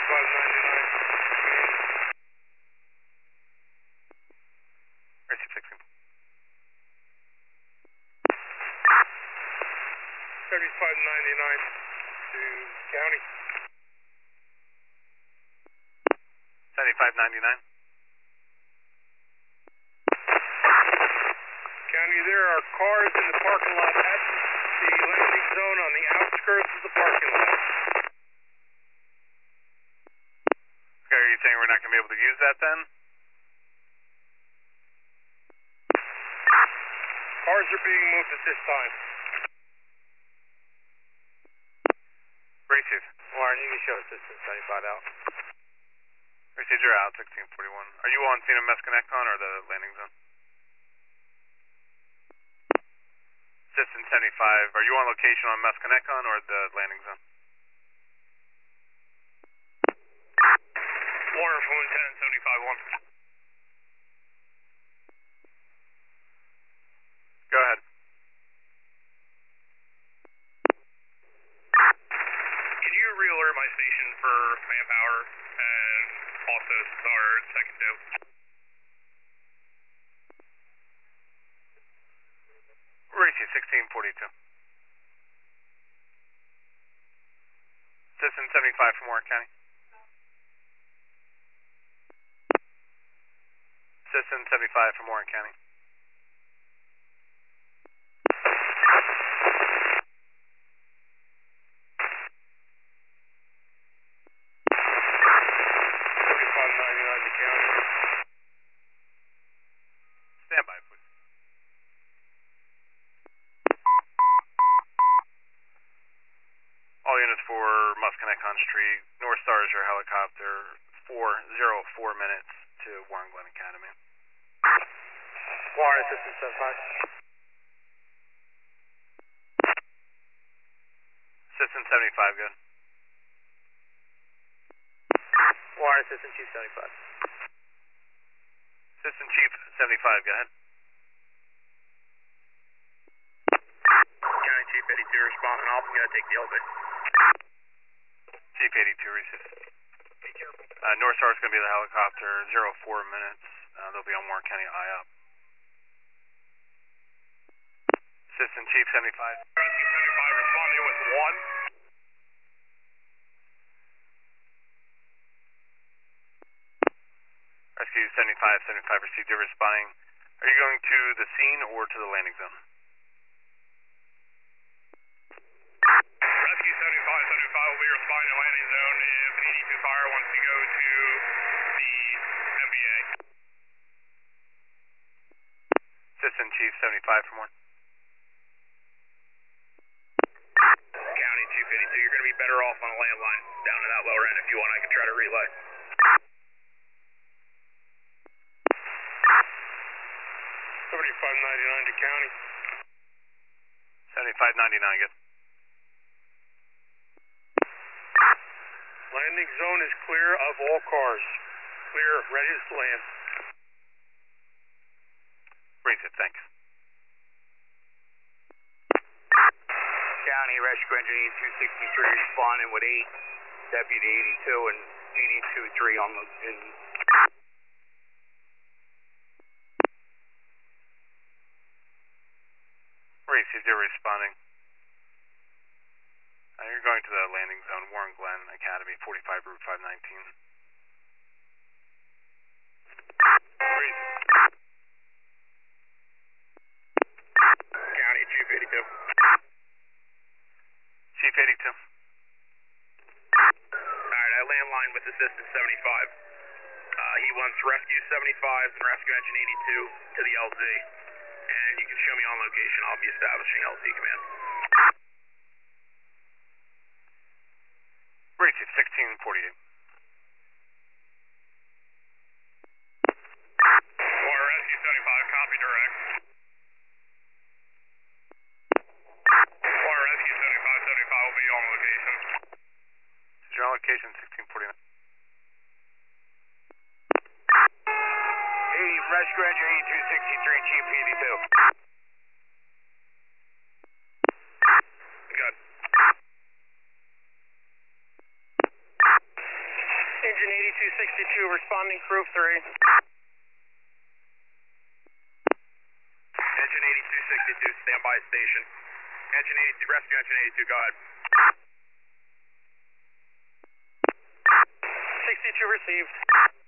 Rescue 16. 3599 to county. 7599. County, there are cars in the parking lot at the landing zone on the outskirts of the parking lot. Okay, are you saying we're not going to be able to use that then? Cars are being moved at this time. Receive. Warren, you can show assistance 75 out. Receive, you're out, 1641. Are you on scene of Mesconecon or the landing zone? Assistant 75, are you on location on Mesconecon or the landing zone? Warren from Lieutenant 75-1. Go ahead. Can you re-alert my station for manpower and also our second dope? Receive, 1642. Assistant 75 from Warren County. Assistant 75 from Warren County. Stand by, please. All units for Musconecon Street. North Star is your helicopter. 4:04 minutes to Warren Glen Academy. Warren, assistant 75. Assistant 75, good. Warren, assistant chief 75. Assistant Chief 75, go ahead. County Chief 82 responding off. I'm going to take the elevator. Chief 82, receive. North Star is going to be the helicopter. 04 minutes. They'll be on Warren County IOP. Assistant Chief 75. Rescue 75 responding with 1. Rescue 75 received. You're responding. Are you going to the scene or to the landing zone? Rescue 75 will be responding to landing zone if 82 Fire wants to go to the MBA. Assistant Chief 75 from Warren. County Chief 82, you're going to be better off on a landline down to that lower end. If you want, I can try to relay. 7599 to county. 7599, good. Landing zone is clear of all cars. Clear, ready to land. Receive, thanks. County, rescue engineer 263 responding with 8, deputy 82 and 82-3 on the... Receive, you're responding. You're going to the landing zone, Warren Glen Academy, 45 Route 519. County Chief 82. Chief 82. Alright, I landline with Assistant 75. He wants Rescue 75 and Rescue Engine 82 to the LZ. And you can show me on location. I'll be establishing LZ command. Receive, 1648. Or Rescue 75, copy direct. Or Rescue 75 will be on location. Is your on location 1649? Hey, rescue engineer 263, Chief 82. Good. 62 responding crew 3. Engine 8262, standby station. Engine 82, rescue engine 82, go ahead. 62 received.